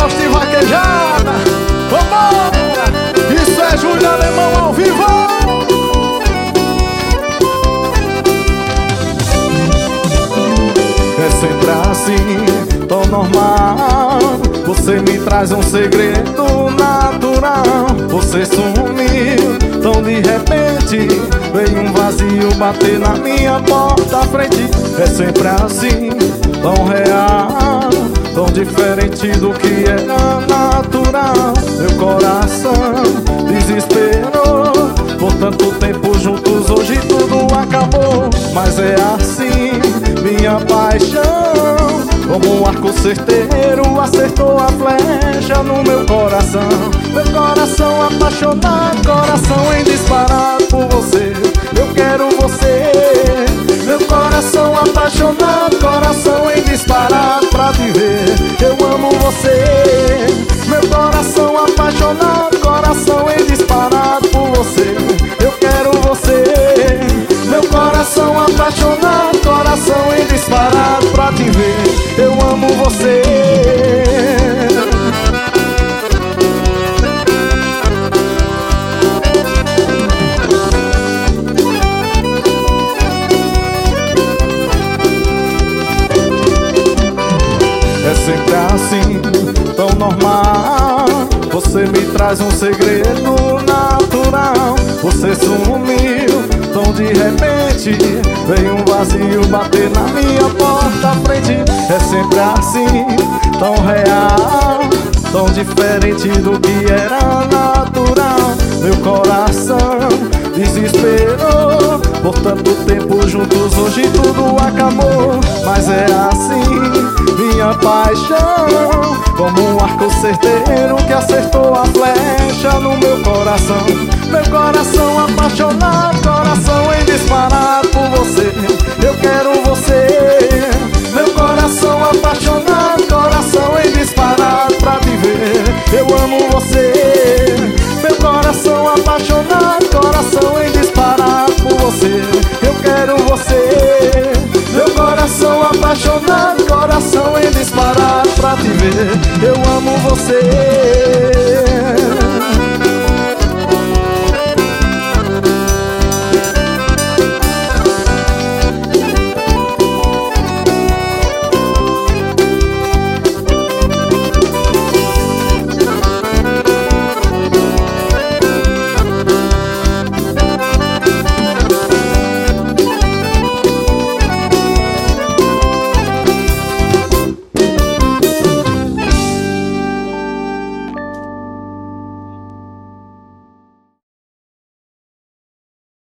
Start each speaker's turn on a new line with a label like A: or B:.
A: gosta de vaquejada. Vambora! Isso é Júlio Alemão ao vivo. É sempre assim, tão normal. Você me traz um segredo natural. Você sumiu tão de repente, veio um vazio bater na minha porta à frente. É sempre assim, tão real, tão diferente do que era natural. Meu coração desesperou, por tanto tempo juntos hoje tudo acabou. Mas é assim, minha paixão, como um arco certeiro acertou a flecha no meu coração. Meu coração apaixonado, coração em disparado por você. Eu quero você. Meu coração apaixonado, coração em disparado pra te ver. Eu amo você. Meu coração apaixonado, coração em disparado por você. Eu quero você. Meu coração apaixonado, coração em disparado pra te ver. Eu amo você. É sempre assim, tão normal. Você me traz um segredo natural. Você sumiu tão de repente, veio um vazio bater na minha porta à frente. É sempre assim, tão real, tão diferente do que era natural. Meu coração desesperou, por tanto tempo juntos hoje tudo acabou. Mas é assim, minha paixão, como um arco certeiro que acertou a flecha no meu coração. Meu coração apaixonado, coração em disparado por você. Eu quero você. Meu coração apaixonado, coração em disparado pra te ver. Eu amo você. Meu coração apaixonado, coração em disparado por você. Eu quero você. Meu coração apaixonado, coração em disparado pra te ver. Eu amo você.